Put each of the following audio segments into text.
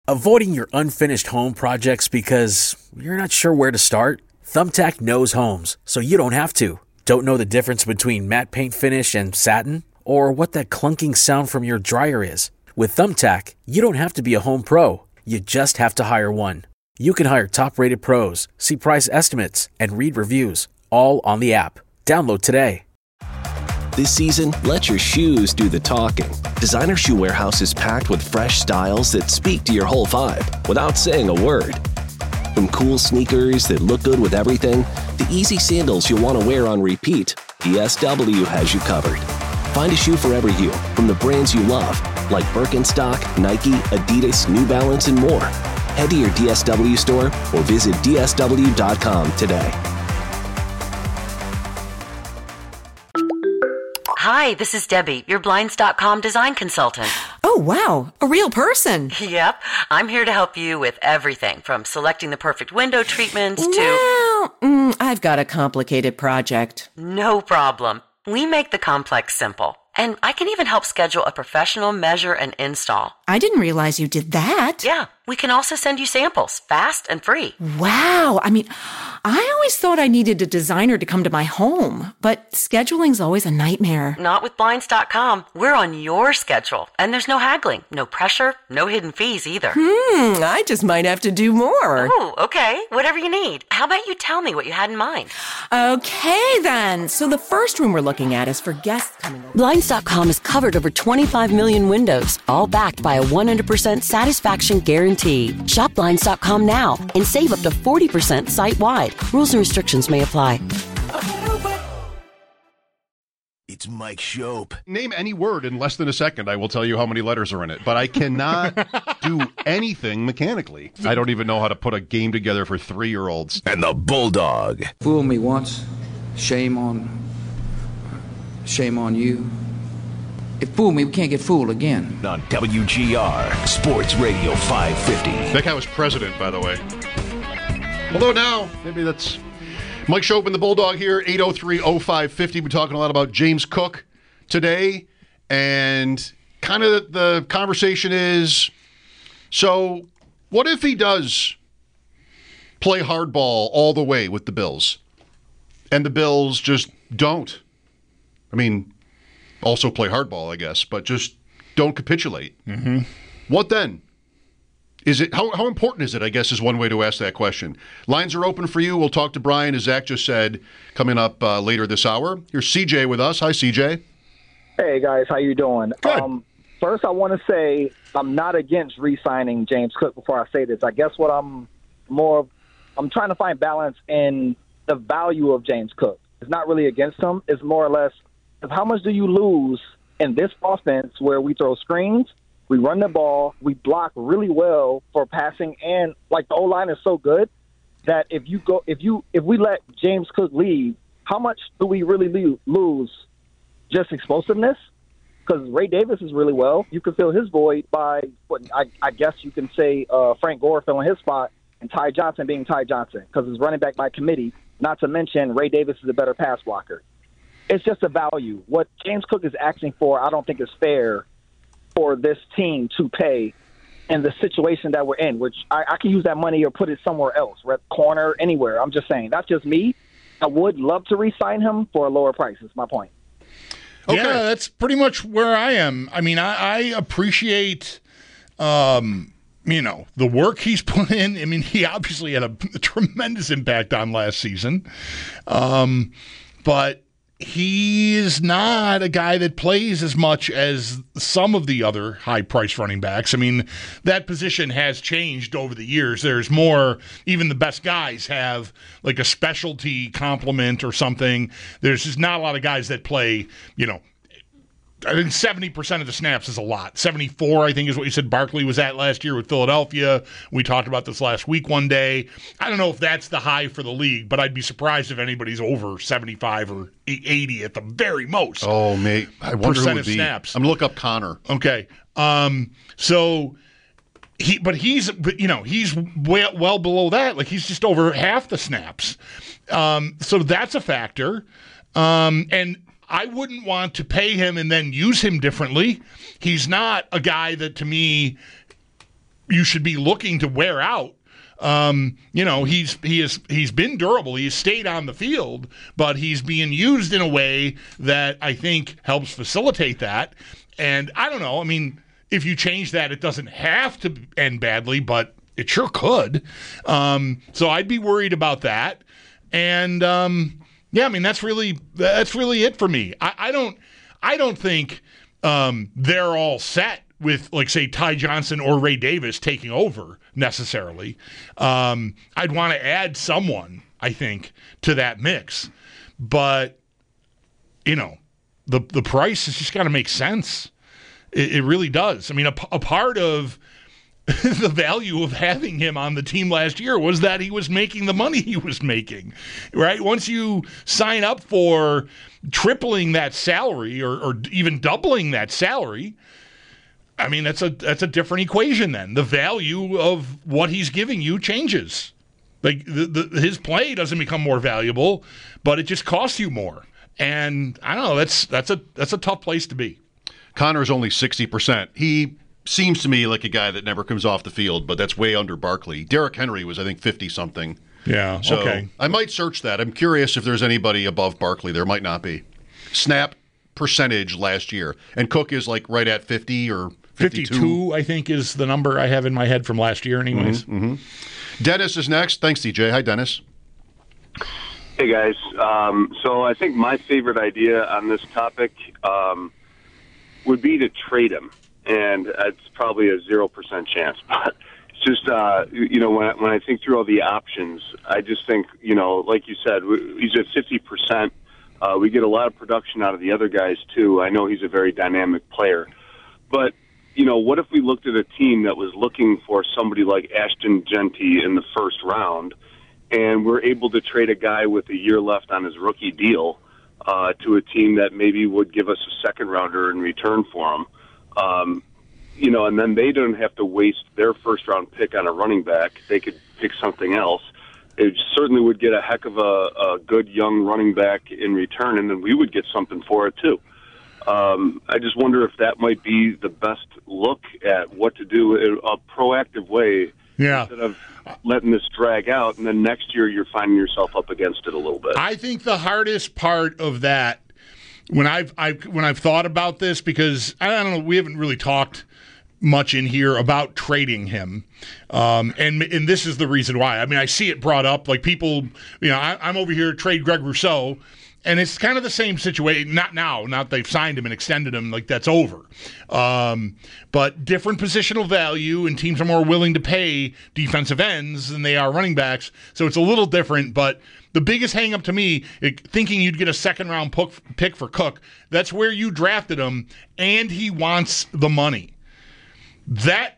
Avoiding your unfinished home projects because you're not sure where to start? Thumbtack knows homes, so you don't have to. Don't know the difference between matte paint finish and satin? Or what that clunking sound from your dryer is? With Thumbtack, you don't have to be a home pro. You just have to hire one. You can hire top-rated pros, see price estimates, and read reviews, all on the app. Download today. This season, let your shoes do the talking. Designer Shoe Warehouse is packed with fresh styles that speak to your whole vibe without saying a word. From cool sneakers that look good with everything, to easy sandals you'll want to wear on repeat, DSW has you covered. Find a shoe for every you, from the brands you love, like Birkenstock, Nike, Adidas, New Balance, and more. Head to your DSW store or visit dsw.com today. Hi, this is Debbie, your Blinds.com design consultant. Oh, wow. A real person. Yep. I'm here to help you with everything from selecting the perfect window treatments to... Well, I've got a complicated project. No problem. We make the complex simple. And I can even help schedule a professional measure and install. I didn't realize you did that. Yeah. We can also send you samples, fast and free. Wow. I mean, I always thought I needed a designer to come to my home, but scheduling's always a nightmare. Not with Blinds.com. We're on your schedule, and there's no haggling, no pressure, no hidden fees either. I just might have to do more. Oh, okay. Whatever you need. How about you tell me what you had in mind? Okay, then. So the first room we're looking at is for guests coming over. Blinds.com has covered over 25 million windows, all backed by a 100% satisfaction guarantee. Shop Blinds.com now and save up to 40% site-wide. Rules and restrictions may apply. It's Mike Shope. Name any word in less than a second. I will tell you how many letters are in it. But I cannot do anything mechanically. I don't even know how to put a game together for 3-year-olds. And the Bulldog. Fool me once, shame on you. If fool me, we can't get fooled again. On WGR, Sports Radio 550. That guy was president, by the way. Although now, maybe that's... Mike Shope and the Bulldog here, 803-0550. We're talking a lot about James Cook today. And kind of the conversation is, so what if he does play hardball all the way with the Bills? And the Bills just don't. I mean, also play hardball, I guess, but just don't capitulate. Mm-hmm. What then? Is it how important is it, I guess, is one way to ask that question. Lines are open for you. We'll talk to Brian, as Zach just said, coming up later this hour. Here's CJ with us. Hi, CJ. Hey, guys. How you doing? Good. First, I want to say I'm not against re-signing James Cook before I say this. I guess what I'm trying to find balance in the value of James Cook. It's not really against him. It's more or less, how much do you lose in this offense where we throw screens, we run the ball, we block really well for passing, and like the O-line is so good that if we let James Cook leave, how much do we really lose? Just explosiveness? Because Ray Davis is really well. You can fill his void by, I guess you can say Frank Gore filling his spot and Ty Johnson being Ty Johnson because he's running back by committee, not to mention Ray Davis is a better pass blocker. It's just a value. What James Cook is asking for, I don't think is fair for this team to pay in the situation that we're in, which I can use that money or put it somewhere else, corner, anywhere. I'm just saying. That's just me. I would love to re-sign him for a lower price. That's my point. Okay. Yeah, that's pretty much where I am. I mean, I appreciate, the work he's put in. I mean, he obviously had a tremendous impact on last season. But he is not a guy that plays as much as some of the other high-priced running backs. I mean, that position has changed over the years. There's more, even the best guys have like a specialty complement or something. There's just not a lot of guys that play, I think 70% of the snaps is a lot. 74, I think, is what you said Barkley was at last year with Philadelphia. We talked about this last week one day. I don't know if that's the high for the league, but I'd be surprised if anybody's over 75 or 80 at the very most. Oh, mate. I wonder who it would be. Snaps. I'm going to look up Connor. Okay. So he's well below that. Like, he's just over half the snaps. So that's a factor. And I wouldn't want to pay him and then use him differently. He's not a guy that, to me, you should be looking to wear out. He's been durable. He's stayed on the field, but he's being used in a way that I think helps facilitate that. And I don't know. I mean, if you change that, it doesn't have to end badly, but it sure could. So I'd be worried about that. And that's really it for me. I don't think they're all set with, like, say, Ty Johnson or Ray Davis taking over necessarily. I'd want to add someone, I think, to that mix. But, the price has just got to make sense. It really does. I mean, a part of the value of having him on the team last year was that he was making the money he was making, right? Once you sign up for tripling that salary or even doubling that salary, I mean, that's a different equation then. The value of what he's giving you changes. Like his play doesn't become more valuable, but it just costs you more. And I don't know, that's a tough place to be. Connor's only 60%. He seems to me like a guy that never comes off the field, but that's way under Barkley. Derrick Henry was, I think, 50-something. Yeah, so okay. I might search that. I'm curious if there's anybody above Barkley. There might not be. Snap percentage last year. And Cook is like right at 50 or 52, I think, is the number I have in my head from last year anyways. Mm-hmm. Dennis is next. Thanks, DJ. Hi, Dennis. Hey, guys. So I think my favorite idea on this topic would be to trade him. And it's probably a 0% chance. But it's just, when I think through all the options, I just think, like you said, he's at 50%. We get a lot of production out of the other guys, too. I know he's a very dynamic player. But, what if we looked at a team that was looking for somebody like Ashton Genty in the first round, and we're able to trade a guy with a year left on his rookie deal to a team that maybe would give us a second-rounder in return for him? And then they don't have to waste their first-round pick on a running back. They could pick something else. It certainly would get a heck of a good young running back in return, and then we would get something for it, too. I just wonder if that might be the best look at what to do in a proactive way instead of letting this drag out, and then next year you're finding yourself up against it a little bit. I think the hardest part of that, when I've thought about this, because I don't know, we haven't really talked much in here about trading him, and this is the reason why. I mean, I see it brought up, like people, I'm over here trade Greg Rousseau, and it's kind of the same situation. Not they've signed him and extended him, like that's over. But different positional value, and teams are more willing to pay defensive ends than they are running backs, so it's a little different. But the biggest hang up to me, thinking you'd get a second-round pick for Cook, that's where you drafted him, and he wants the money. That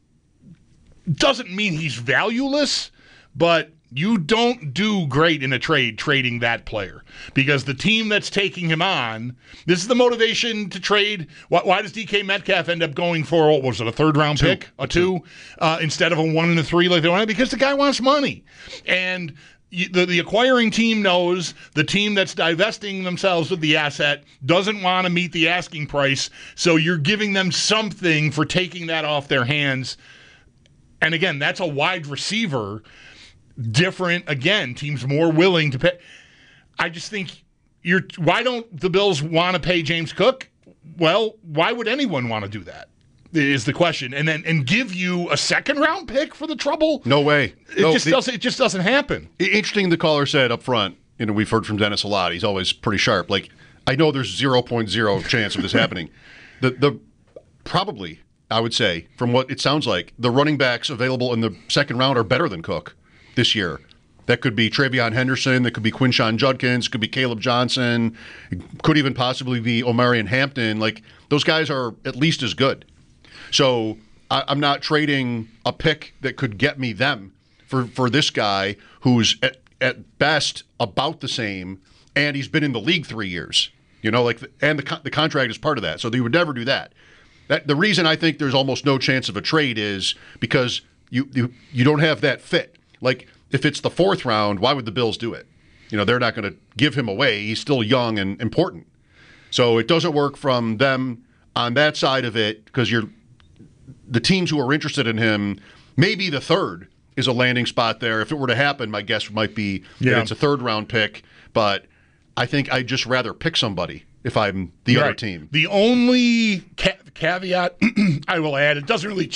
doesn't mean he's valueless, but you don't do great in a trading that player, because the team that's taking him on, this is the motivation to trade. Why does DK Metcalf end up going for, what was it, a third-round pick, a 2, instead of a 1 and a 3 like they wanted? Because the guy wants money. And the acquiring team knows the team that's divesting themselves of the asset doesn't want to meet the asking price, so you're giving them something for taking that off their hands. And again, that's a wide receiver. Different, again, teams more willing to pay. I just think why don't the Bills want to pay James Cook? Well, why would anyone want to do that? Is the question. And give you a second-round pick for the trouble? No way. It just doesn't happen. Interesting, the caller said up front, we've heard from Dennis a lot. He's always pretty sharp. Like, I know there's 0.0 chance of this happening. The probably, I would say, from what it sounds like, the running backs available in the second round are better than Cook this year. That could be Travion Henderson. That could be Quinshon Judkins. Could be Caleb Johnson. It could even possibly be Omarion Hampton. Like, those guys are at least as good. So I'm not trading a pick that could get me them for this guy who's at best about the same, and he's been in the league 3 years. And the contract is part of that. So they would never do that. The reason I think there's almost no chance of a trade is because you don't have that fit. Like, if it's the 4th round, why would the Bills do it? They're not going to give him away. He's still young and important. So it doesn't work from them on that side of it, because the teams who are interested in him, maybe the third is a landing spot there. If it were to happen, my guess might be that it's a third-round pick. But I think I'd just rather pick somebody if I'm the other team. The only caveat I will add, it doesn't really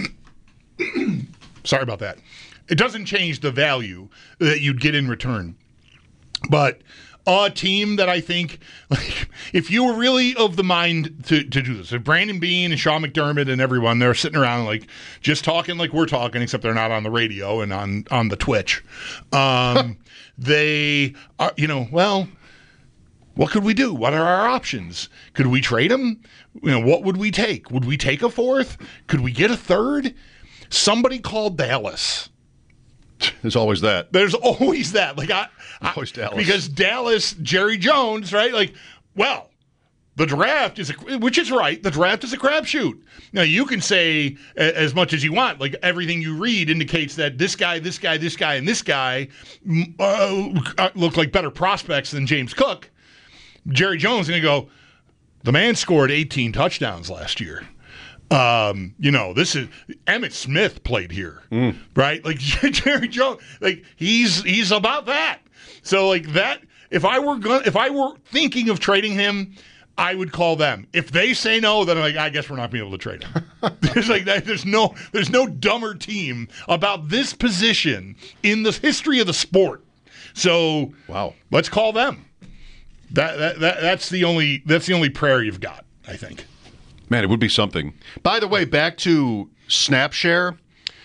sorry about that. It doesn't change the value that you'd get in return. But a team that I think, like, if you were really of the mind to do this, if Brandon Beane and Sean McDermott and everyone, they're sitting around like just talking like we're talking, except they're not on the radio and on the Twitch. They are, well, what could we do? What are our options? Could we trade him? What would we take? Would we take a fourth? Could we get a third? Somebody called Dallas. There's always that. There's always that. Always Dallas. Because Dallas, Jerry Jones, right? The draft is, which is right, the draft is a crapshoot. Now, you can say as much as you want, like everything you read indicates that this guy, and this guy look like better prospects than James Cook. Jerry Jones is going to go, the man scored 18 touchdowns last year. This is Emmitt Smith played here, right? Like Jerry Jones, like he's about that. So like that, if I were thinking of trading him, I would call them. If they say no, then I guess we're not being able to trade him. There's no dumber team about this position in the history of the sport. So let's call them. That's the only prayer you've got, I think. Man, it would be something. By the way, back to snap share.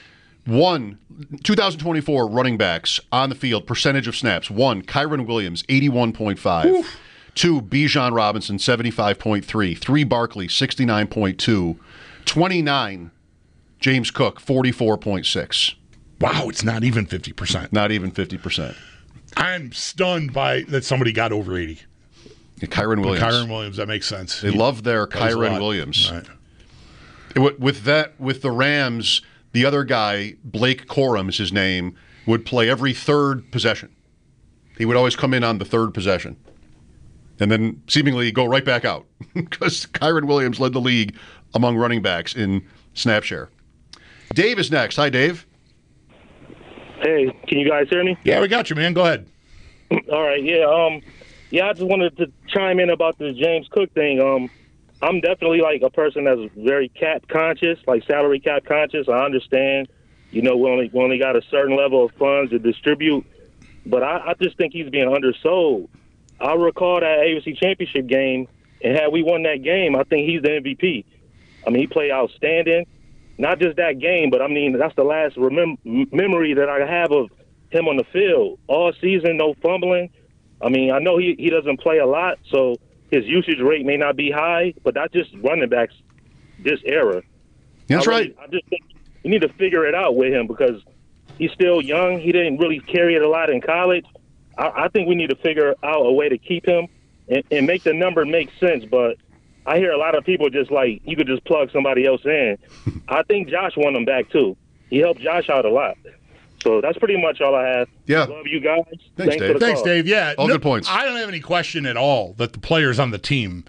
2024 running backs on the field, percentage of snaps. 1, Kyren Williams, 81.5. 2, Bijan Robinson, 75.3. 3, Barkley, 69.2. 29, James Cook, 44.6. Wow, it's not even 50%. Not even 50%. I'm stunned by that somebody got over 80. Kyren Williams. That makes sense. They love their Kyren Williams. Right. With the Rams, the other guy, Blake Corum is his name, would play every third possession. He would always come in on the third possession and then seemingly go right back out because Kyren Williams led the league among running backs in snap share. Dave is next. Hi, Dave. Hey, can you guys hear me? Yeah, we got you, man. Go ahead. All right, yeah. I just wanted to chime in about the James Cook thing. I'm definitely like a person that's very cap conscious, like salary cap conscious. I understand, we only got a certain level of funds to distribute, but I just think he's being undersold. I recall that AFC Championship game, and had we won that game, I think he's the MVP. I mean, he played outstanding. Not just that game, but I mean, that's the last memory that I have of him on the field. All season, no fumbling. I mean, I know he doesn't play a lot, so his usage rate may not be high, but that's just running backs this era. That's right. I just think you need to figure it out with him because he's still young. He didn't really carry it a lot in college. I think we need to figure out a way to keep him and make the number make sense, but I hear a lot of people just like, you could just plug somebody else in. I think Josh won him back, too. He helped Josh out a lot. So that's pretty much all I have. Yeah. Love you guys. Thanks Dave. For the Thanks, call. Dave. Yeah. All good points. I don't have any question at all that the players on the team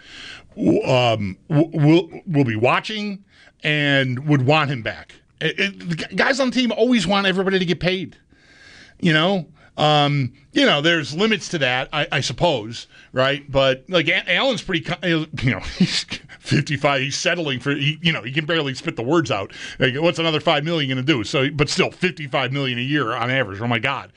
will be watching and would want him back. The guys on the team always want everybody to get paid. There's limits to that, I suppose, right? But like Allen's pretty, he's 55. He's settling for, he can barely spit the words out. Like, what's another $5 million going to do? So, but still, $55 million a year on average. Oh my God.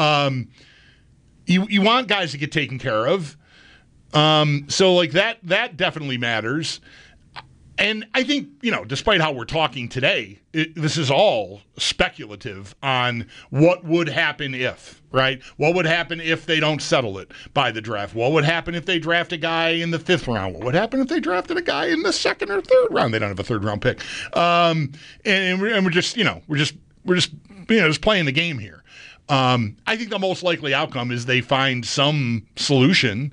You want guys to get taken care of. So like that definitely matters. And I think, despite how we're talking today, this is all speculative on what would happen if, right? What would happen if they don't settle it by the draft? What would happen if they draft a guy in the 5th round? What would happen if they drafted a guy in the 2nd or 3rd round? They don't have a 3rd round pick. And we're just playing the game here. I think the most likely outcome is they find some solution,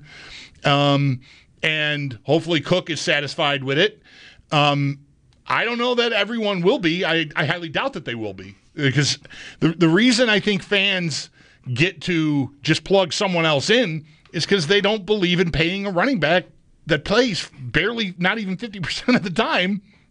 and hopefully Cook is satisfied with it. I don't know that everyone will be. I highly doubt that they will be, because the reason I think fans get to just plug someone else in is because they don't believe in paying a running back that plays barely, not even 50% of the time,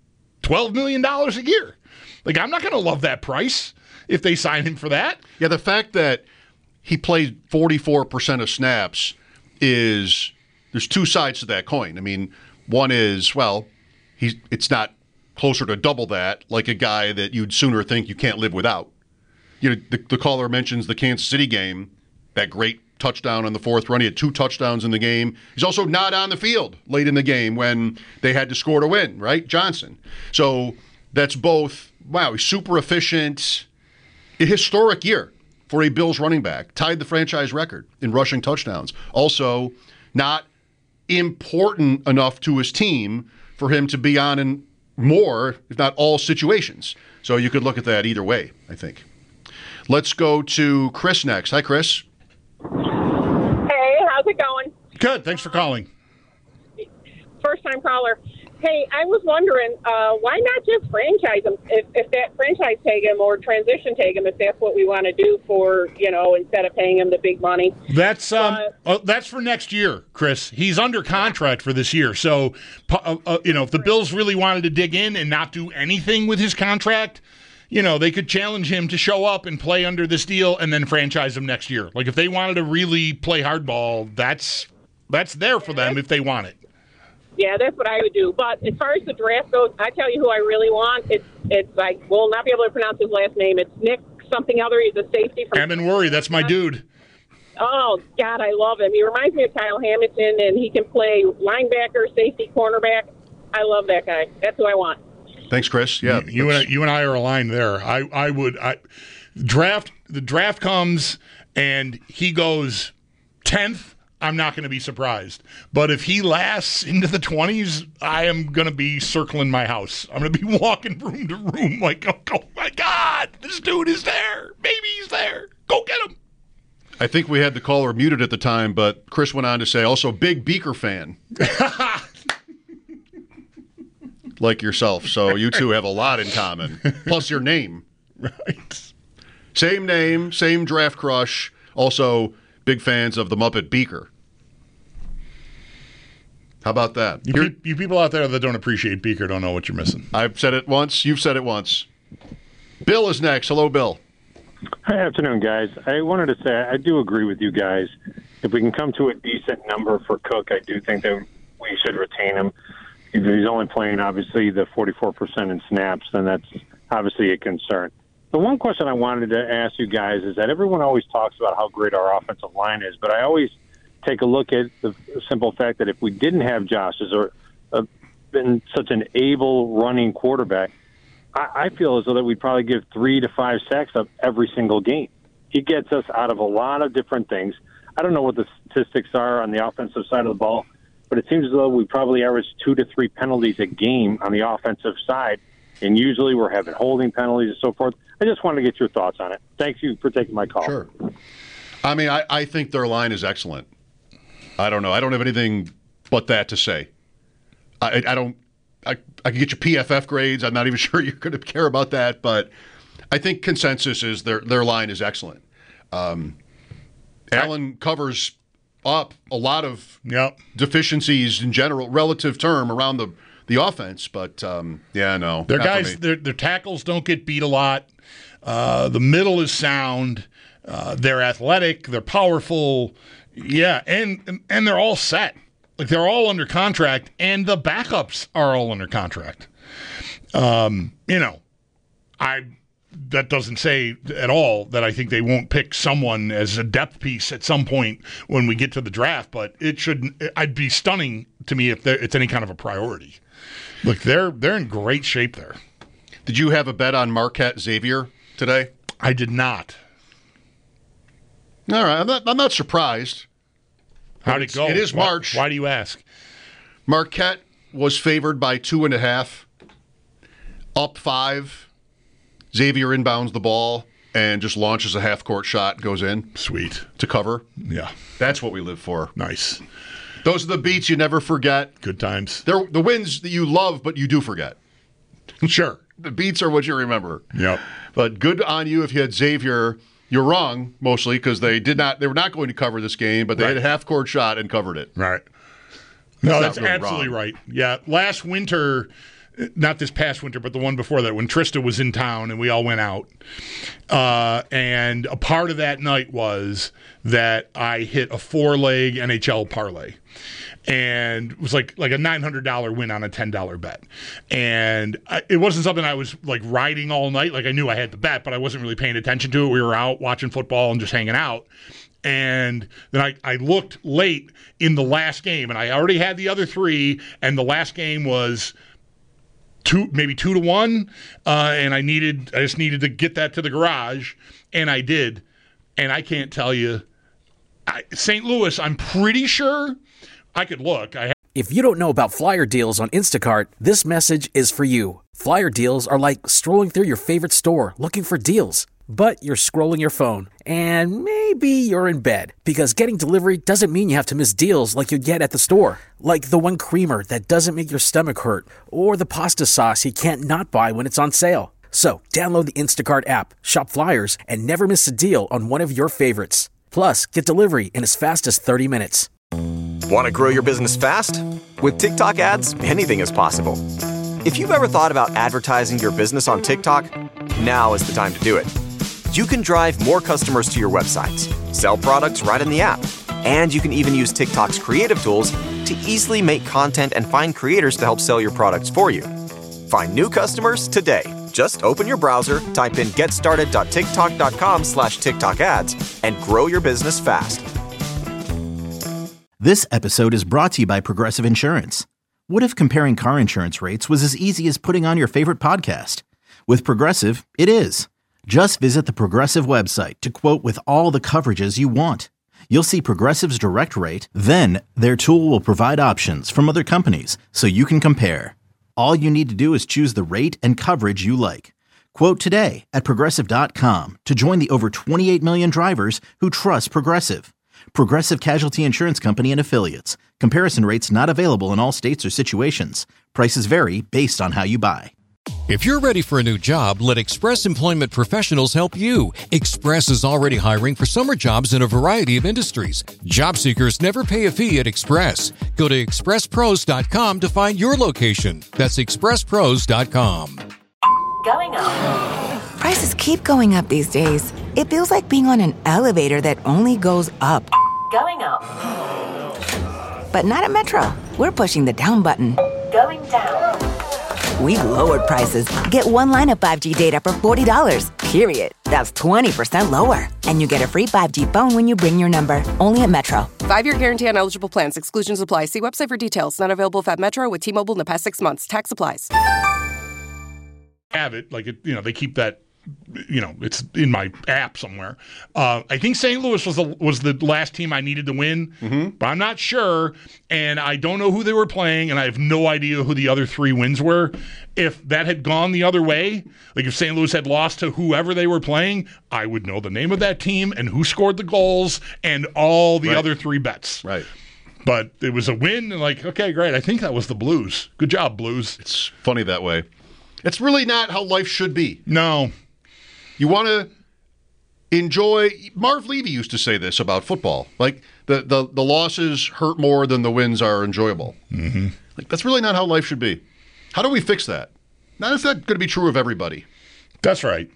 $12 million a year. Like, I'm not going to love that price if they sign him for that. Yeah, the fact that he played 44% of snaps there's two sides to that coin. I mean, one is, well, it's not closer to double that, like a guy that you'd sooner think you can't live without. You know, the caller mentions the Kansas City game, that great touchdown on the fourth run. He had 2 touchdowns in the game. He's also not on the field late in the game when they had to score to win, right? Johnson. So that's both, wow, he's super efficient. A historic year for a Bills running back. Tied the franchise record in rushing touchdowns. Also, not important enough to his team for him to be on in more, if not all, situations. So you could look at that either way, I think. Let's go to Chris next. Hi, Chris. Hey, how's it going? Good. Thanks for calling. First-time caller. Hey, I was wondering, why not just franchise him? If that franchise tag him or transition tag him, if that's what we want to do for, instead of paying him the big money. That's for next year, Chris. He's under contract for this year. So, if the Bills really wanted to dig in and not do anything with his contract, they could challenge him to show up and play under this deal and then franchise him next year. Like, if they wanted to really play hardball, that's there for them if they want it. Yeah, that's what I would do. But as far as the draft goes, I tell you who I really want. It's like, we'll not be able to pronounce his last name. It's Nick something other. He's a safety from Amenworry. That's my dude. Oh, God, I love him. He reminds me of Kyle Hamilton, and he can play linebacker, safety, cornerback. I love that guy. That's who I want. Thanks, Chris. Yeah, you and I are aligned there. The draft comes and he goes 10th. I'm not going to be surprised. But if he lasts into the 20s, I am going to be circling my house. I'm going to be walking room to room like, oh my God, this dude is there. Maybe he's there. Go get him. I think we had the caller muted at the time, but Chris went on to say, also big Beaker fan. Like yourself. So you two have a lot in common. Plus your name. Right. Same name, same draft crush. Also big fans of the Muppet Beaker. How about that? You people out there that don't appreciate Beaker don't know what you're missing. I've said it once. You've said it once. Bill is next. Hello, Bill. Good afternoon, guys. I wanted to say I do agree with you guys. If we can come to a decent number for Cook, I do think that we should retain him. If he's only playing, obviously, the 44% in snaps, then that's obviously a concern. The one question I wanted to ask you guys is that everyone always talks about how great our offensive line is, but I always take a look at the simple fact that if we didn't have Josh as been such an able running quarterback, I feel as though that we'd probably give 3 to 5 sacks up every single game. He gets us out of a lot of different things. I don't know what the statistics are on the offensive side of the ball, but it seems as though we probably average 2 to 3 penalties a game on the offensive side, and usually we're having holding penalties and so forth. I just wanted to get your thoughts on it. Thank you for taking my call. Sure. I mean, I think their line is excellent. I don't know. I don't have anything but that to say. I can get you PFF grades. I'm not even sure you're going to care about that, but I think consensus is their line is excellent. Allen covers up a lot of deficiencies in general, relative term around the offense, but no. Their guys, their tackles don't get beat a lot. The middle is sound. They're athletic. They're powerful. Yeah, and they're all set. Like, they're all under contract, and the backups are all under contract. That doesn't say at all that I think they won't pick someone as a depth piece at some point when we get to the draft, but I'd be stunning to me if it's any kind of a priority. Look, they're in great shape there. Did you have a bet on Marquette Xavier today? I did not. All right, I'm not surprised. How'd it go? It is March. Why do you ask? Marquette was favored by 2.5, up 5. Xavier inbounds the ball and just launches a half-court shot, goes in. Sweet. To cover. Yeah. That's what we live for. Nice. Those are the beats you never forget. Good times. They're the wins that you love, but you do forget. Sure. The beats are what you remember. Yep. But good on you if you had Xavier. You're wrong, mostly, because they were not going to cover this game, but they had a half-court shot and covered it. Right. No, that's really absolutely wrong. Right. Yeah. Last winter, not this past winter, but the one before that, when Trista was in town and we all went out. And a part of that night was that I hit a 4-leg NHL parlay. And it was like a $900 win on a $10 bet. And it wasn't something I was like riding all night. Like I knew I had the bet, but I wasn't really paying attention to it. We were out watching football and just hanging out. And then I looked late in the last game, and I already had the other 3, and the last game was maybe 2-1, and I just needed to get that to the garage, and I did. And I can't tell you, St. Louis, I'm pretty sure. I could look. If you don't know about flyer deals on Instacart, this message is for you. Flyer deals are like strolling through your favorite store looking for deals. But you're scrolling your phone, and maybe you're in bed, because getting delivery doesn't mean you have to miss deals like you get at the store. Like the one creamer that doesn't make your stomach hurt, or the pasta sauce you can't not buy when it's on sale. So download the Instacart app, shop flyers, and never miss a deal on one of your favorites. Plus, get delivery in as fast as 30 minutes. Want to grow your business fast? With TikTok ads, anything is possible. If you've ever thought about advertising your business on TikTok, now is the time to do it. You can drive more customers to your websites, sell products right in the app, and you can even use TikTok's creative tools to easily make content and find creators to help sell your products for you. Find new customers today. Just open your browser, type in getstarted.tiktok.com/TikTok ads, and grow your business fast. This episode is brought to you by Progressive Insurance. What if comparing car insurance rates was as easy as putting on your favorite podcast? With Progressive, it is. Just visit the Progressive website to quote with all the coverages you want. You'll see Progressive's direct rate, then their tool will provide options from other companies so you can compare. All you need to do is choose the rate and coverage you like. Quote today at Progressive.com to join the over 28 million drivers who trust Progressive. Progressive Casualty Insurance Company and Affiliates. Comparison rates not available in all states or situations. Prices vary based on how you buy. If you're ready for a new job, let Express Employment Professionals help you. Express is already hiring for summer jobs in a variety of industries. Job seekers never pay a fee at Express. Go to expresspros.com to find your location. That's expresspros.com. Going up. Prices keep going up these days. It feels like being on an elevator that only goes up. Going up. But not at Metro. We're pushing the down button. Going down. We've lowered prices. Get one line of 5G data for $40, period. That's 20% lower. And you get a free 5G phone when you bring your number. Only at Metro. 5-year guarantee on eligible plans. Exclusions apply. See website for details. Not available at Metro with T-Mobile in the past 6 months. Tax applies. Have it, like it, they keep that, it's in my app somewhere. I think St. Louis was the last team I needed to win, but I'm not sure, and I don't know who they were playing, and I have no idea who the other 3 wins were. If that had gone the other way, like if St. Louis had lost to whoever they were playing, I would know the name of that team and who scored the goals and all the other 3 bets. Right. But it was a win, and okay, great. I think that was the Blues. Good job, Blues. It's funny that way. It's really not how life should be. No. You want to enjoy. Marv Levy used to say this about football. Like, the losses hurt more than the wins are enjoyable. Mm-hmm. Like, that's really not how life should be. How do we fix that? Now, it's not going to be true of everybody. That's right.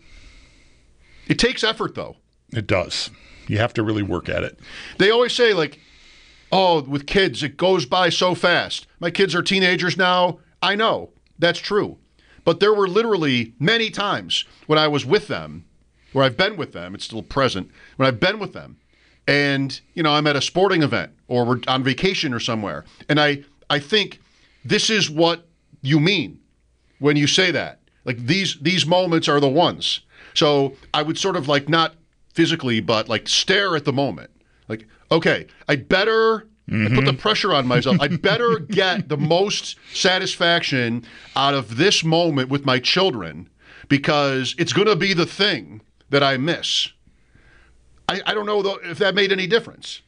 It takes effort, though. It does. You have to really work at it. They always say, with kids, it goes by so fast. My kids are teenagers now. I know. That's true. But there were literally many times when I was with them, where I've been with them, it's still present, when I've been with them, and, I'm at a sporting event or we're on vacation or somewhere, and I think this is what you mean when you say that. Like, these moments are the ones. So I would sort of not physically, but stare at the moment. Like, okay, I better... I put the pressure on myself. I better get the most satisfaction out of this moment with my children because it's going to be the thing that I miss. I don't know if that made any difference.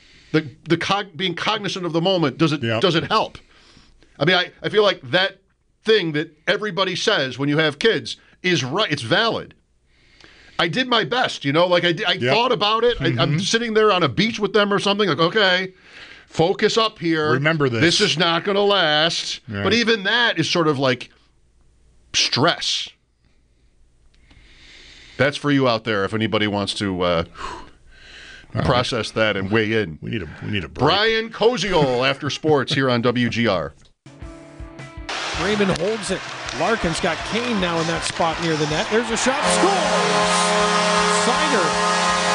Being cognizant of the moment, does it help? I mean, I feel like that thing that everybody says when you have kids is right. It's valid. I did my best, I thought about it. I'm sitting there on a beach with them or something. Okay, focus up here. Remember this. This is not going to last. Yeah. But even that is sort of stress. That's for you out there if anybody wants to process that and weigh in. We need a break. Brian Koziol after sports here on WGR. Raymond holds it. Larkin's got Kane now in that spot near the net. There's a shot. Scores! Seider.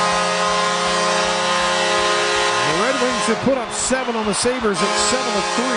The Red Wings should put up 7 on the Sabres at 7-3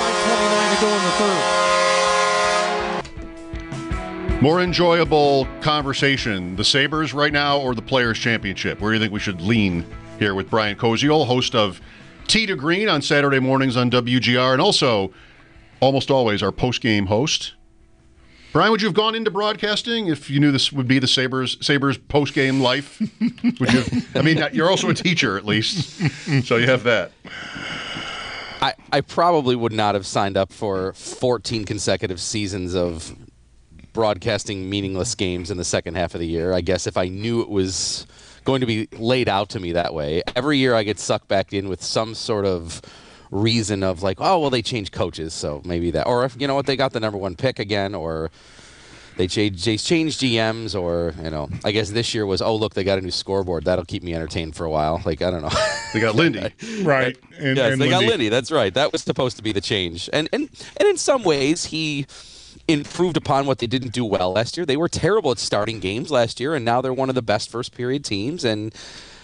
with 5:29 to go in the third. More enjoyable conversation, the Sabres right now or the Players' Championship? Where do you think we should lean here with Brian Koziol, host of Tee to Green on Saturday mornings on WGR, and also almost always our post-game host. Brian, would you have gone into broadcasting if you knew this would be the Sabres post-game life? Would you? I mean, you're also a teacher at least, so you have that. I probably would not have signed up for 14 consecutive seasons of broadcasting meaningless games in the second half of the year. I guess if I knew it was going to be laid out to me that way. Every year I get sucked back in with some sort of reason of like, oh, well, they changed coaches, so maybe that. Or, if, you know what, they got the number 1 pick again, or they changed GMs, or, you know, I guess this year was, oh, look, they got a new scoreboard. That'll keep me entertained for a while. Like, I don't know. They got Lindy. Right. Yes, they got Lindy. That's right. That was supposed to be the change. And in some ways, he improved upon what they didn't do well last year. They were terrible at starting games last year, and now they're one of the best first-period teams, and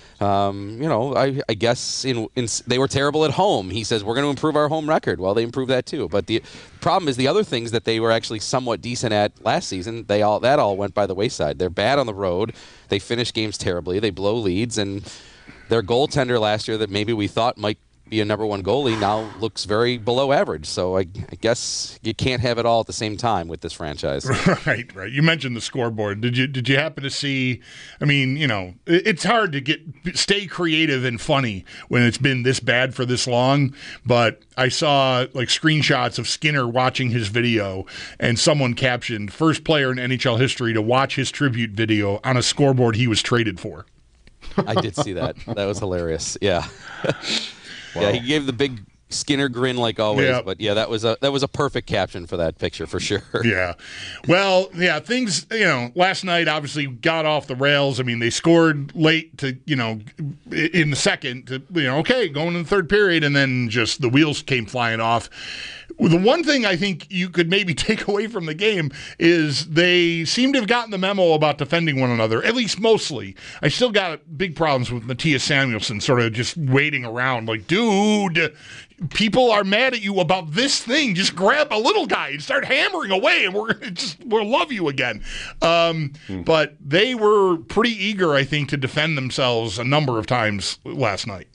I guess they were terrible at home. He says, we're going to improve our home record. Well, they improved that too. But the problem is the other things that they were actually somewhat decent at last season, that all went by the wayside. They're bad on the road. They finish games terribly. They blow leads. And their goaltender last year that maybe we thought might be a number 1 goalie now looks very below average. So I guess you can't have it all at the same time with this franchise. Right. You mentioned the scoreboard. Did you happen to see? I mean, you know, it's hard to stay creative and funny when it's been this bad for this long. But I saw like screenshots of Skinner watching his video, and someone captioned "first player in NHL history to watch his tribute video on a scoreboard he was traded for." I did see that. That was hilarious. Yeah. Wow. Yeah, he gave the big Skinner grin like always, yeah. But yeah, that was a perfect caption for that picture for sure. Yeah. Well, yeah, things, last night obviously got off the rails. I mean, they scored late to, in the second to, okay, going in the third period, and then just the wheels came flying off. The one thing I think you could maybe take away from the game is they seem to have gotten the memo about defending one another, at least mostly. I still got big problems with Mattias Samuelsson sort of just waiting around like, dude, people are mad at you about this thing. Just grab a little guy and start hammering away, and we'll love you again. But they were pretty eager, I think, to defend themselves a number of times last night.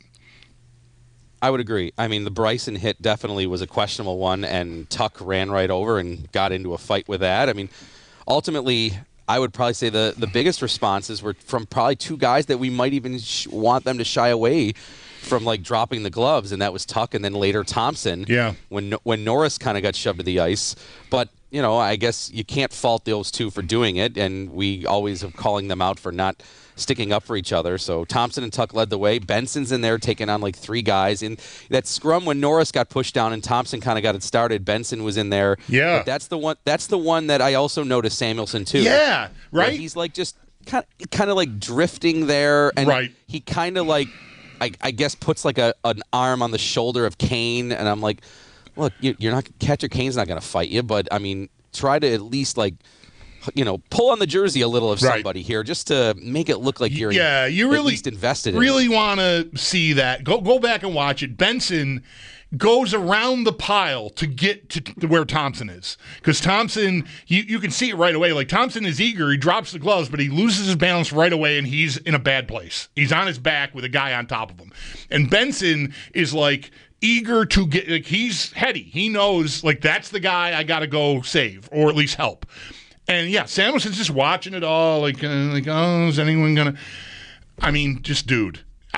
I would agree. I mean, the Bryson hit definitely was a questionable one, and Tuck ran right over and got into a fight with that. I mean, ultimately, I would probably say the biggest responses were from probably 2 guys that we might even want them to shy away from, like dropping the gloves, and that was Tuck and then later Thompson. Yeah. When Norris kind of got shoved to the ice, but I guess you can't fault those 2 for doing it, and we always are calling them out for not sticking up for each other. So Thompson and Tuck led the way. Benson's in there taking on like 3 guys. In that scrum when Norris got pushed down and Thompson kind of got it started, Benson was in there. Yeah. But that's the one that I also noticed Samuelsson too. Yeah, right. He's like just kind of like drifting there, and right. He kind of like I guess puts like an arm on the shoulder of Kane, and I'm like, look, you're not Catcher Kane's not going to fight you, but I mean, try to at least like pull on the jersey a little of somebody here just to make it look like you're at least invested in it. Really want to see that. Go back and watch it. Benson goes around the pile to get to where Thompson is. Because Thompson, you can see it right away. Like, Thompson is eager. He drops the gloves, but he loses his balance right away, and he's in a bad place. He's on his back with a guy on top of him. And Benson is like eager to get, like, he's heady. He knows, like, that's the guy I got to go save or at least help. And yeah, Samuelson's just watching it all, like, oh, is anyone gonna? I mean, just dude,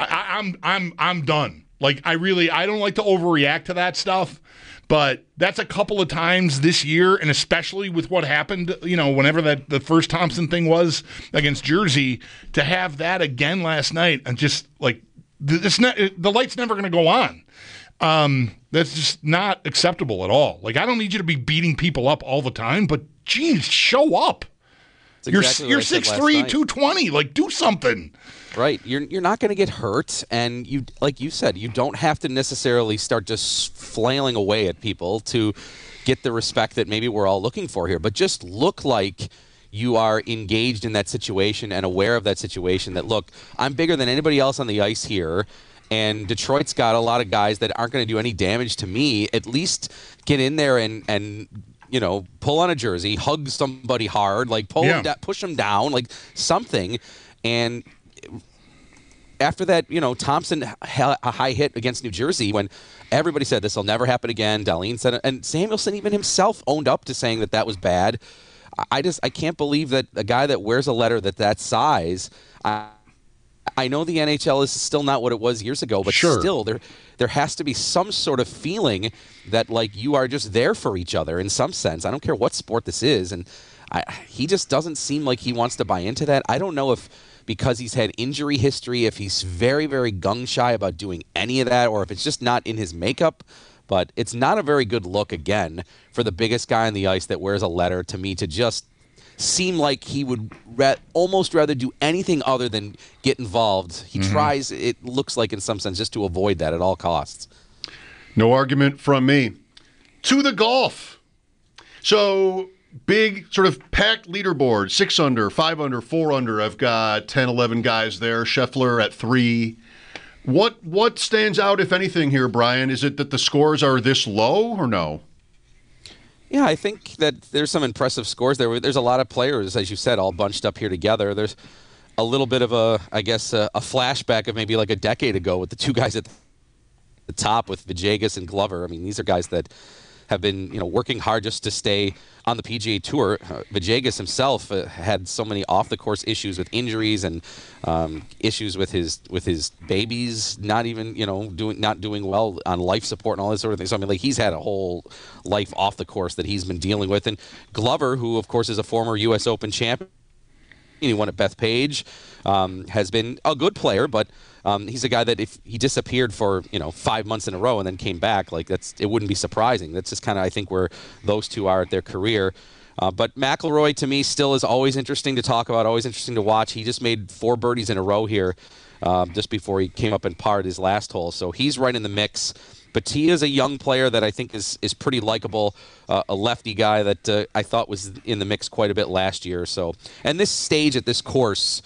I'm done. Like, I don't like to overreact to that stuff, but that's a couple of times this year, and especially with what happened, whenever the first Thompson thing was against Jersey, to have that again last night, and just like the light's never gonna go on. That's just not acceptable at all. Like, I don't need you to be beating people up all the time, but geez, show up. Exactly you're 6'3", 220. Like, do something. Right. You're not going to get hurt, and you, like you said, you don't have to necessarily start just flailing away at people to get the respect that maybe we're all looking for here. But just look like you are engaged in that situation and aware of that situation, that, look, I'm bigger than anybody else on the ice here, and Detroit's got a lot of guys that aren't going to do any damage to me. At least get in there and you know, pull on a jersey, hug somebody hard, like push them down, like something. And after that, you know, Thompson had a high hit against New Jersey when everybody said this will never happen again. Dahlin said it, and Samuelson even himself owned up to saying that was bad. I can't believe that a guy that wears a letter that size. I know the NHL is still not what it was years ago, but still there has to be some sort of feeling that, like, you are just there for each other in some sense. I don't care what sport this is, and he just doesn't seem like he wants to buy into that. I don't know if because he's had injury history, if he's very, very gung-shy about doing any of that, or if it's just not in his makeup. But it's not a very good look, again, for the biggest guy on the ice that wears a letter, to me, to just seem like he would almost rather do anything other than get involved. He tries, it looks like in some sense, just to avoid that at all costs. No argument from me. To the golf. So big sort of packed leaderboard, 6 under, 5 under, 4 under. I've got 10, 11 guys there. Scheffler at 3. What stands out, if anything, here, Brian? Is it that the scores are this low or no? Yeah, I think that there's some impressive scores there. There's a lot of players, as you said, all bunched up here together. There's a little bit of a flashback of maybe like a decade ago with the two guys at the top with Villegas and Glover. I mean, these are guys that have been, you know, working hard just to stay on the PGA Tour. Villegas himself had so many off-the-course issues with injuries and issues with his babies, not even, you know, not doing well on life support and all this sort of thing. So I mean, like, he's had a whole life off the course that he's been dealing with. And Glover, who of course is a former U.S. Open champion, he won at Bethpage, has been a good player, but he's a guy that if he disappeared for, you know, 5 months in a row and then came back, like, it wouldn't be surprising. That's just kind of, I think, where those two are at their career. But McIlroy, to me, still is always interesting to talk about, always interesting to watch. He just made 4 birdies in a row here just before he came up and parred his last hole. So he's right in the mix. Batia is a young player that I think is pretty likable, a lefty guy that I thought was in the mix quite a bit last year. So, and this stage at this course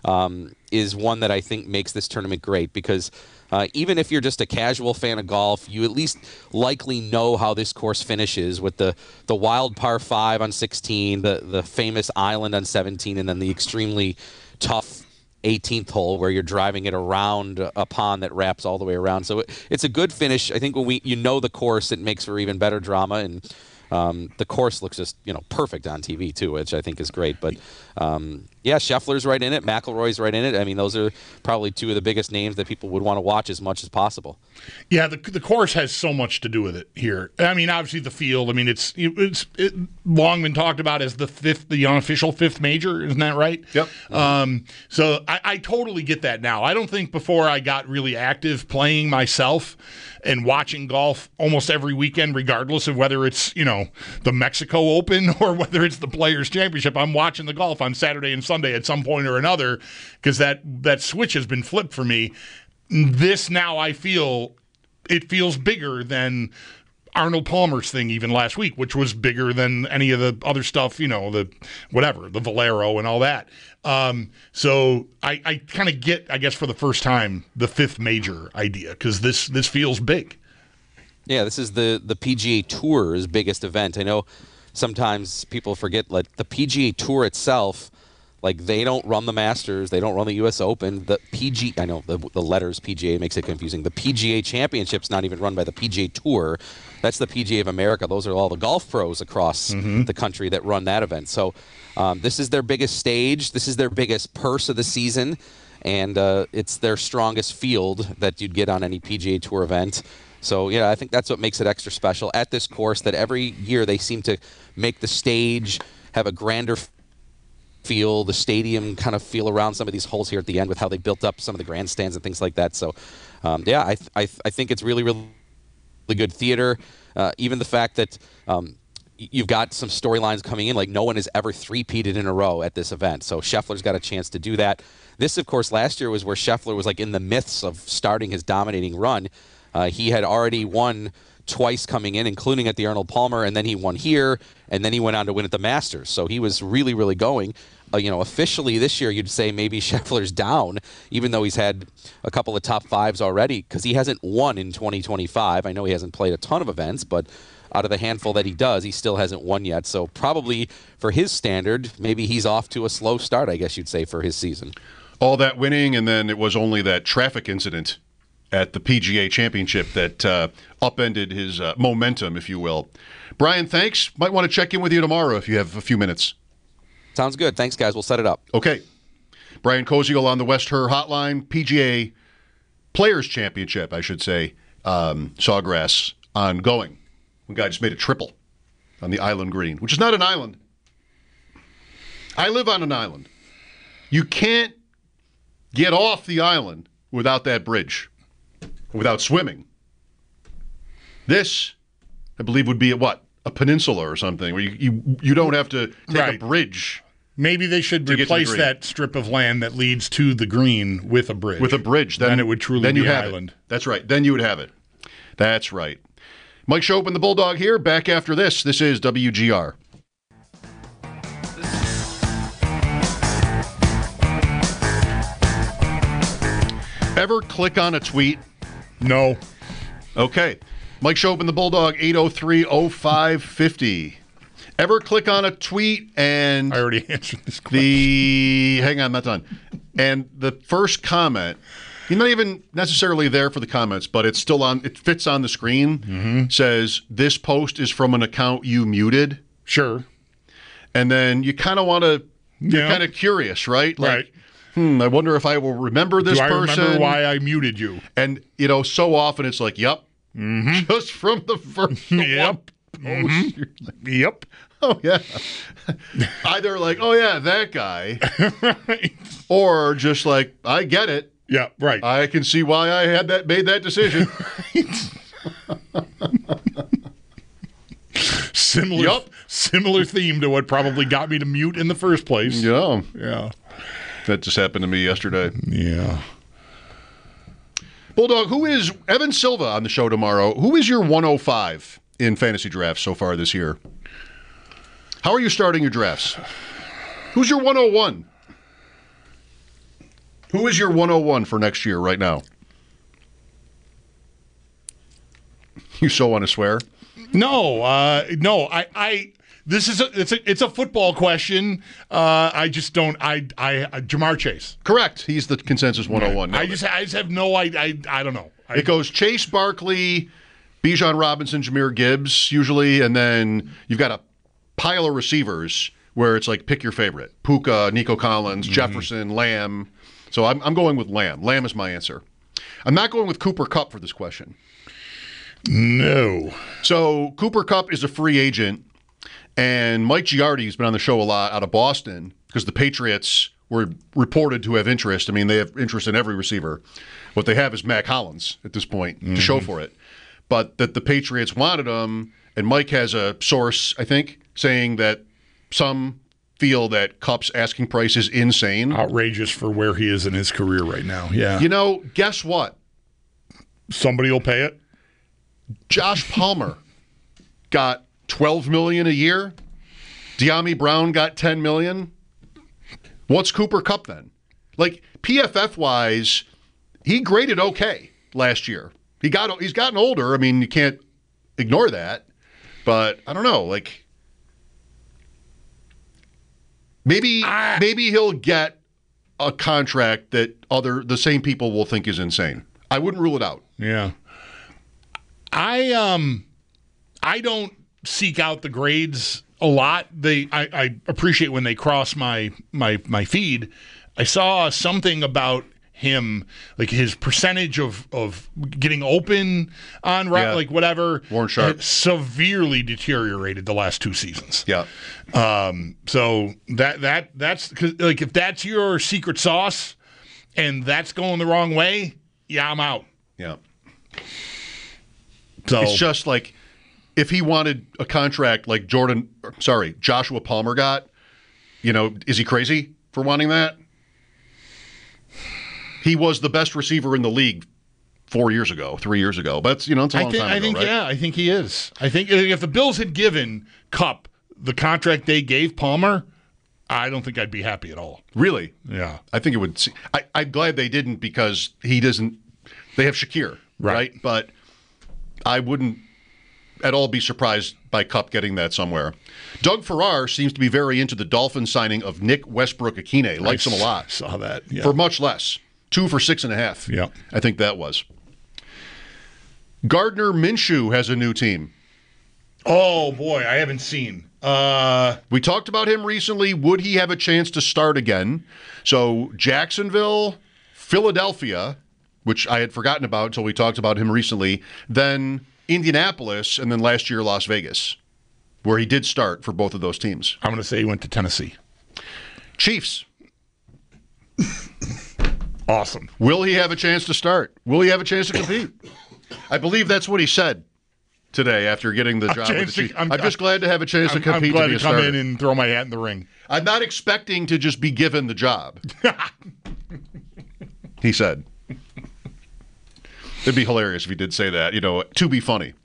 is one that I think makes this tournament great because even if you're just a casual fan of golf, you at least likely know how this course finishes with the wild par 5 on 16, the famous island on 17, and then the extremely tough 18th hole where you're driving it around a pond that wraps all the way around. So it's a good finish. I think when you know the course, it makes for even better drama, and the course looks just, you know, perfect on TV too, which I think is great. But yeah, Scheffler's right in it, McIlroy's right in it. I mean, those are probably two of the biggest names that people would want to watch as much as possible. Yeah, the course has so much to do with it here. I mean, obviously the field. I mean, it's long been talked about as the unofficial 5th major, isn't that right? Yep. So I totally get that now. I don't think before I got really active playing myself and watching golf almost every weekend, regardless of whether it's, you know, the Mexico Open or whether it's the Players Championship, I'm watching the golf on Saturday and Sunday at some point or another because that switch has been flipped for me. This now I feel it feels bigger than Arnold Palmer's thing even last week, which was bigger than any of the other stuff, you know, the Valero and all that. So I kind of get, I guess, for the first time, the 5th major idea because this feels big. Yeah, this is the PGA Tour's biggest event. I know sometimes people forget, like, the PGA Tour itself, like, they don't run the Masters, they don't run the U.S. Open. The I know the letters PGA makes it confusing. The PGA Championship's not even run by the PGA Tour. That's the PGA of America. Those are all the golf pros across the country that run that event. So this is their biggest stage. This is their biggest purse of the season, and it's their strongest field that you'd get on any PGA Tour event. So, yeah, I think that's what makes it extra special at this course, that every year they seem to make the stage have a grander feel, the stadium kind of feel around some of these holes here at the end with how they built up some of the grandstands and things like that. So, yeah, I think it's really, really good theater. Even the fact that you've got some storylines coming in, like no one has ever three-peated in a row at this event. So Scheffler's got a chance to do that. This, of course, last year was where Scheffler was like in the midst of starting his dominating run. He had already won twice coming in, including at the Arnold Palmer, and then he won here, and then he went on to win at the Masters. So he was really, really going. Officially this year, you'd say maybe Scheffler's down, even though he's had a couple of top fives already, because he hasn't won in 2025. I know he hasn't played a ton of events, but out of the handful that he does, he still hasn't won yet. So probably for his standard, maybe he's off to a slow start, I guess you'd say, for his season. All that winning, and then it was only that traffic incident at the PGA Championship that upended his momentum, if you will. Brian, thanks. Might want to check in with you tomorrow if you have a few minutes. Sounds good. Thanks, guys. We'll set it up. Okay. Brian Koziol on the West Her Hotline. PGA Players Championship, I should say. Sawgrass ongoing. One guy just made a triple on the Island Green, which is not an island. I live on an island. You can't get off the island without that bridge, without swimming. This, I believe, would be a peninsula or something, where you don't have to take a bridge. Maybe they should replace that strip of land that leads to the green with a bridge. With a bridge. Then it would truly be an island. That's right. Then you would have it. That's right. Mike Schopp and the Bulldog here. Back after this. This is WGR. Ever click on a tweet? No. Okay. Mike Schopp and the Bulldog, 803-0550. Ever click on a tweet and... I already answered this question. Hang on, I'm not done. And the first comment, you're not even necessarily there for the comments, but it's still on, it fits on the screen, says, this post is from an account you muted. Sure. And then you kind of want to, you're kind of curious, right? Like, I wonder if I will remember this person. Do I remember why I muted you? And, so often it's like, yep. Just from the first Yep. post. Yep. Oh, yeah. Either like, oh, yeah, that guy. Or just like, I get it. Yeah, right. I can see why I made that decision. Similar theme to what probably got me to mute in the first place. Yeah. Yeah. That just happened to me yesterday. Yeah. Bulldog, who is Evan Silva on the show tomorrow? Who is your 105 in fantasy drafts so far this year? How are you starting your drafts? Who's your 101? Who is your 101 for next year right now? You so want to swear? No. This is it's a football question. I just don't. Jamar Chase. Correct. He's the consensus 101. I just have no. I don't know. It goes Chase, Barkley, Bijan Robinson, Jahmyr Gibbs usually, and then you've got a pile of receivers where it's like pick your favorite: Puka, Nico Collins, Jefferson, Lamb. So I'm going with Lamb. Lamb is my answer. I'm not going with Cooper Kupp for this question. No. So Cooper Kupp is a free agent. And Mike Giardi has been on the show a lot out of Boston because the Patriots were reported to have interest. I mean, they have interest in every receiver. What they have is Mac Hollins at this point to show for it. But that the Patriots wanted him, and Mike has a source, I think, saying that some feel that Kupp's asking price is insane. Outrageous for where he is in his career right now. Yeah. Guess what? Somebody will pay it. Josh Palmer got $12 million a year. De'Ami Brown got $10 million. What's Cooper Kupp then? Like PFF wise, he graded okay last year. He's gotten older. I mean, you can't ignore that. But I don't know. Like maybe he'll get a contract that the same people will think is insane. I wouldn't rule it out. Yeah. I don't seek out the grades a lot. I appreciate when they cross my feed. I saw something about him, like his percentage of getting open on like whatever, Warren Sharp, severely deteriorated the last two seasons. Yeah. So that's cause, like if that's your secret sauce and that's going the wrong way, yeah, I'm out. Yeah. So it's just like if he wanted a contract like Joshua Palmer got, is he crazy for wanting that? He was the best receiver in the league 3 years ago. But it's a long time ago, right? Yeah, I think he is. I think if the Bills had given Kupp the contract they gave Palmer, I don't think I'd be happy at all. Really? Yeah. I think it would. I'm glad they didn't because he doesn't. They have Shakir, right? But I wouldn't at all be surprised by Kupp getting that somewhere. Doug Farrar seems to be very into the Dolphins signing of Nick Westbrook-Akine. Likes him a lot. Saw that. Yeah. For much less. 2 for $6.5. Yeah. I think that was. Gardner Minshew has a new team. Oh, boy, I haven't seen. We talked about him recently. Would he have a chance to start again? So Jacksonville, Philadelphia, which I had forgotten about until we talked about him recently, then Indianapolis, and then last year Las Vegas, where he did start for both of those teams. I'm going to say he went to Tennessee. Chiefs. Awesome. Will he have a chance to start? Will he have a chance to compete? I believe that's what he said today after getting the job with the Chiefs. I'm just glad to have a chance to compete. I'm glad to to come in and throw my hat in the ring. I'm not expecting to just be given the job. He said. It'd be hilarious if he did say that, to be funny.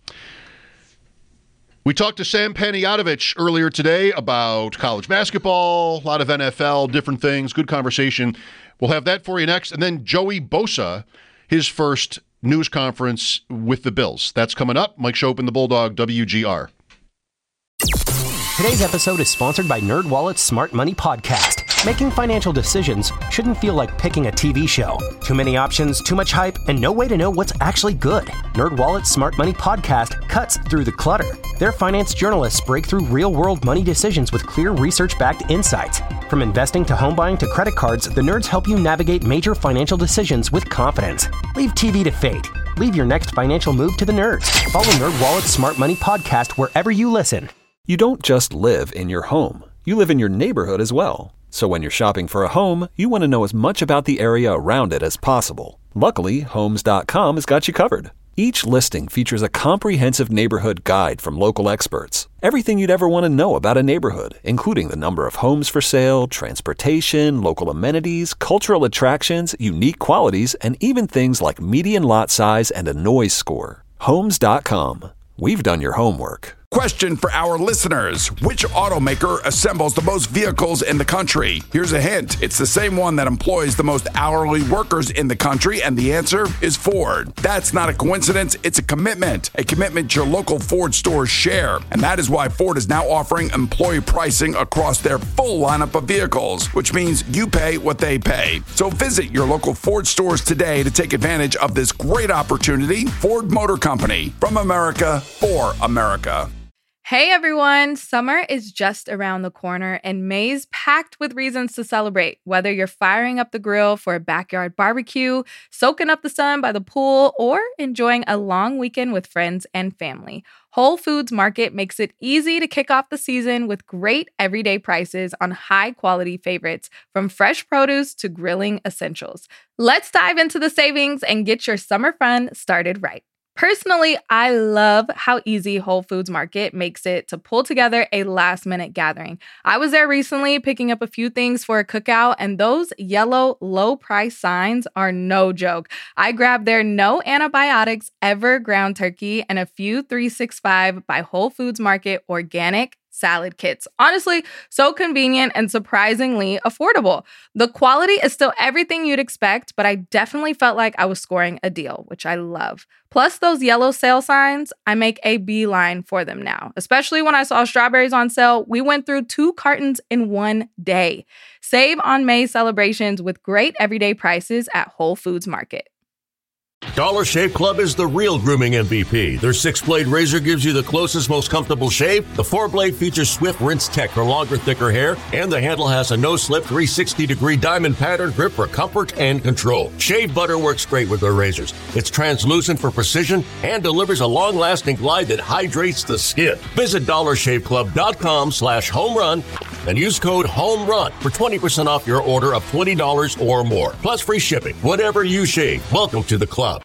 We talked to Sam Panayotovich earlier today about college basketball, a lot of NFL, different things. Good conversation. We'll have that for you next. And then Joey Bosa, his first news conference with the Bills. That's coming up. Mike Schopp and the Bulldog, WGR. Today's episode is sponsored by NerdWallet's Smart Money Podcast. Making financial decisions shouldn't feel like picking a TV show. Too many options, too much hype, and no way to know what's actually good. NerdWallet's Smart Money Podcast cuts through the clutter. Their finance journalists break through real-world money decisions with clear research-backed insights. From investing to home buying to credit cards, the nerds help you navigate major financial decisions with confidence. Leave TV to fate. Leave your next financial move to the nerds. Follow NerdWallet's Smart Money Podcast wherever you listen. You don't just live in your home. You live in your neighborhood as well. So when you're shopping for a home, you want to know as much about the area around it as possible. Luckily, Homes.com has got you covered. Each listing features a comprehensive neighborhood guide from local experts. Everything you'd ever want to know about a neighborhood, including the number of homes for sale, transportation, local amenities, cultural attractions, unique qualities, and even things like median lot size and a noise score. Homes.com. We've done your homework. Question for our listeners. Which automaker assembles the most vehicles in the country? Here's a hint. It's the same one that employs the most hourly workers in the country, and the answer is Ford. That's not a coincidence. It's a commitment your local Ford stores share. And that is why Ford is now offering employee pricing across their full lineup of vehicles, which means you pay what they pay. So visit your local Ford stores today to take advantage of this great opportunity. Ford Motor Company, from America, for America. Hey everyone, summer is just around the corner and May's packed with reasons to celebrate. Whether you're firing up the grill for a backyard barbecue, soaking up the sun by the pool, or enjoying a long weekend with friends and family, Whole Foods Market makes it easy to kick off the season with great everyday prices on high-quality favorites, from fresh produce to grilling essentials. Let's dive into the savings and get your summer fun started right. Personally, I love how easy Whole Foods Market makes it to pull together a last-minute gathering. I was there recently picking up a few things for a cookout, and those yellow low-price signs are no joke. I grabbed their no antibiotics ever ground turkey and a few 365 by Whole Foods Market organic salad kits. Honestly, so convenient and surprisingly affordable. The quality is still everything you'd expect, but I definitely felt like I was scoring a deal, which I love. Plus those yellow sale signs, I make a beeline for them now. Especially when I saw strawberries on sale, we went through 2 cartons in one day. Save on May celebrations with great everyday prices at Whole Foods Market. Dollar Shave Club is the real grooming MVP. Their 6-blade razor gives you the closest, most comfortable shave. The 4-blade features Swift Rinse Tech for longer, thicker hair. And the handle has a no-slip 360-degree diamond pattern grip for comfort and control. Shave butter works great with their razors. It's translucent for precision and delivers a long-lasting glide that hydrates the skin. Visit DollarShaveClub.com/homerun and use code HOMERUN for 20% off your order of $20 or more. Plus free shipping. Whatever you shave, welcome to the club.